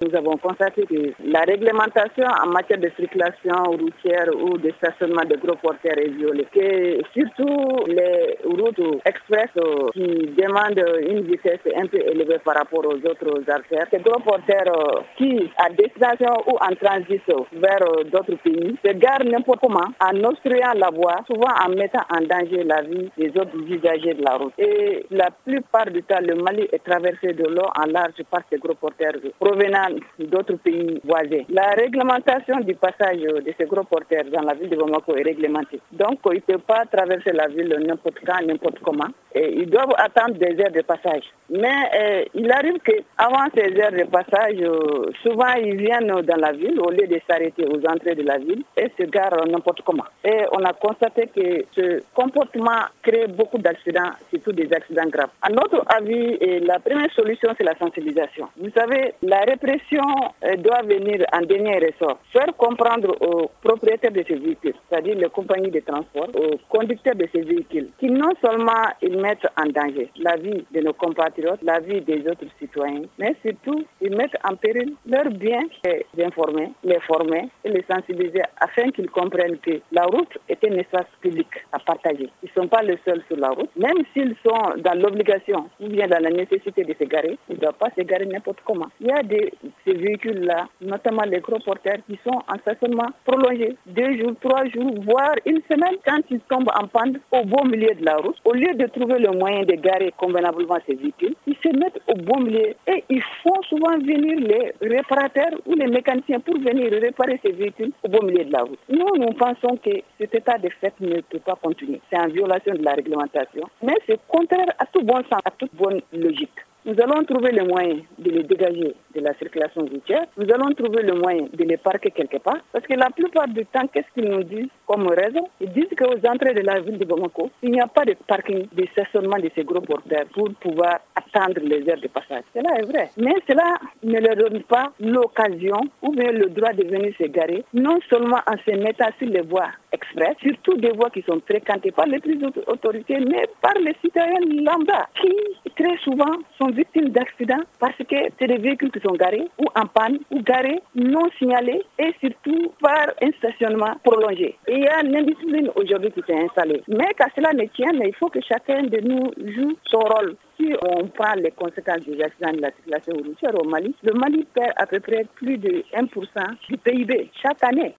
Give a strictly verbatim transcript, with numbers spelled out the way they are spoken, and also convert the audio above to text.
nous avons constaté que la réglementation en matière de circulation routière ou de stationnement de gros porteurs est violée. Que surtout les routes express qui demandent une vitesse un peu élevée par rapport aux autres artères. Ces gros porteurs qui, à destination ou en transit vers d'autres pays, se garent n'importe comment en obstruant la voie, souvent en mettant en danger la vie des autres usagers de la route. Et la plupart du temps, le Mali est traversé de l'eau en large par ces gros porteurs provenant d'autres pays voisins. La réglementation du passage de ces gros porteurs dans la ville de Bamako est réglementée. Donc, ils ne peuvent pas traverser la ville n'importe quand, n'importe comment. Et ils doivent attendre des heures de passage. Mais euh, il arrive qu'avant ces heures de passage, euh, souvent ils viennent dans la ville au lieu de s'arrêter aux entrées de la ville et se garent n'importe comment. Et on a constaté que ce comportement crée beaucoup d'accidents, surtout des accidents graves. À notre avis, la première solution, c'est la sensibilisation. Vous savez, la répression euh, doit venir en dernier ressort. Faire comprendre aux propriétaires de ces véhicules, c'est-à-dire les compagnies de transport, aux conducteurs de ces véhicules, qui non seulement ils mettent en danger la vie de nos compatriotes, la vie des autres citoyens, mais surtout ils mettent en péril leurs biens, les informer, les former et les sensibiliser afin qu'ils comprennent que la route est un espace public à partager. Ils ne sont pas les seuls sur la route. Même s'ils sont dans l'obligation ou bien dans la nécessité de se garer, ils ne doivent pas se garer n'importe comment. Il y a des, ces véhicules-là, notamment les gros porteurs, qui sont en stationnement prolongé, deux jours, trois jours, voire une semaine, quand ils tombent en panne au beau milieu de la route. Au lieu de trouver le moyen de garer convenablement ces véhicules, ils se mettent au beau milieu et ils font souvent venir les réparateurs ou les mécaniciens pour venir réparer ces véhicules au beau milieu de la route. Nous, nous pensons que cet état de fait ne peut pas continuer. C'est en violation de la réglementation, mais c'est contraire à tout bon sens, à toute bonne logique. Nous allons trouver le moyen de les dégager de la circulation routière. Nous allons trouver le moyen de les parquer quelque part. Parce que la plupart du temps, qu'est-ce qu'ils nous disent comme raison? Ils disent qu'aux entrées de la ville de Bamako, il n'y a pas de parking, de stationnement de ces gros porteurs pour pouvoir attendre les heures de passage. Cela est vrai. Mais cela ne leur donne pas l'occasion ou bien le droit de venir se garer, non seulement en se mettant sur les voies express, surtout des voies qui sont fréquentées par les plus hautes autorités, mais par les citoyens lambda, qui très souvent sont victimes d'accidents parce que c'est des véhicules qui sont garés ou en panne ou garés non signalés et surtout par un stationnement prolongé. Et il y a l'indiscipline aujourd'hui qui s'est installée. Mais qu'à cela ne tienne, il faut que chacun de nous joue son rôle. Si on prend les conséquences des accidents de la circulation routière au Mali, le Mali perd à peu près plus de un pour cent du P I B chaque année.